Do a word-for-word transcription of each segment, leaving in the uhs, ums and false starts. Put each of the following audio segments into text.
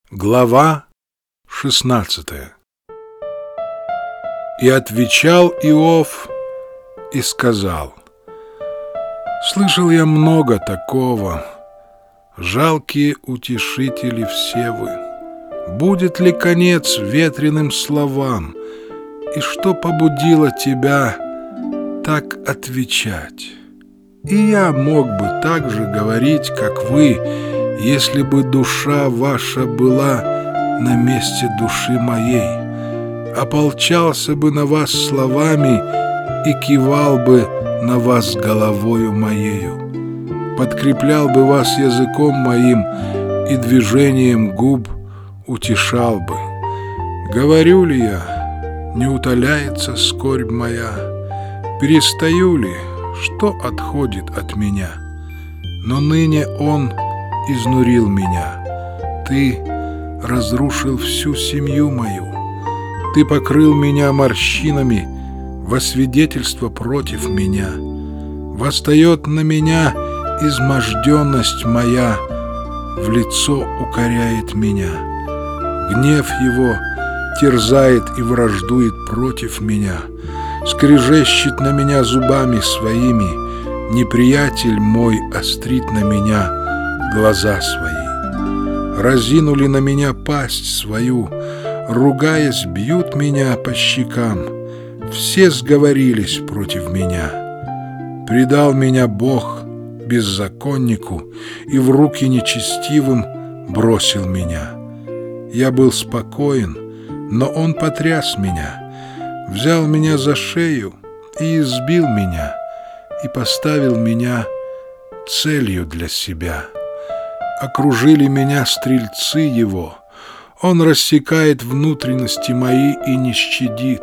Глава шестнадцатая. И отвечал Иов и сказал: слышал я много такого, жалкие утешители все вы. Будет ли конец ветреным словам, и что побудило тебя так отвечать? И я мог бы так же говорить, как вы, если бы душа ваша была на месте души моей, ополчался бы на вас словами и кивал бы на вас головою моею, подкреплял бы вас языком моим и движением губ утешал бы. Говорю ли я, не утоляется скорбь моя? Перестаю ли, что отходит от меня? Но ныне он изнурил меня. Ты разрушил всю семью мою. Ты покрыл меня морщинами во свидетельство против меня. Восстает на меня изможденность моя, в лицо укоряет меня. Гнев его терзает и враждует против меня, скрежещет на меня зубами своими, неприятель мой острит на меня глаза свои. Разинули на меня пасть свою, ругаясь, бьют меня по щекам. Все сговорились против меня. Предал меня Бог беззаконнику и в руки нечестивым бросил меня. Я был спокоен, но он потряс меня, взял меня за шею и избил меня, и поставил меня целью для себя. Окружили меня стрельцы его, он рассекает внутренности мои и не щадит.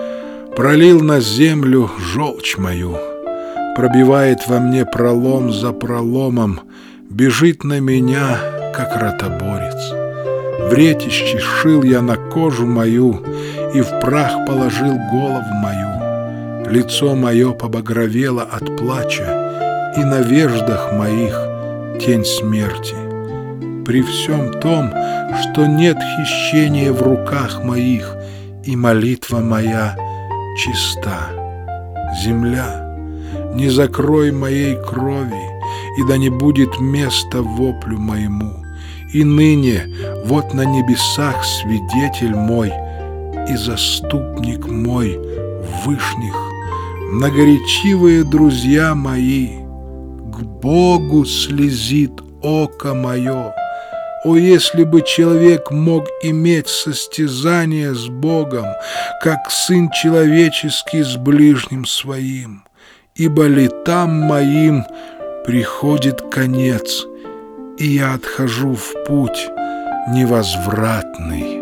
Пролил на землю желчь мою, пробивает во мне пролом за проломом, бежит на меня, как ротоборец. Вретище шил я на кожу мою и в прах положил голову мою. Лицо мое побагровело от плача, и на веждах моих тень смерти. При всем том, что нет хищения в руках моих, и молитва моя чиста. Земля, не закрой моей крови, и да не будет места воплю моему. И ныне вот на небесах свидетель мой и заступник мой в вышних, многоречивые друзья мои. К Богу слезит око мое. О, если бы человек мог иметь состязание с Богом, как сын человеческий с ближним своим, ибо летам моим приходит конец, и я отхожу в путь невозвратный.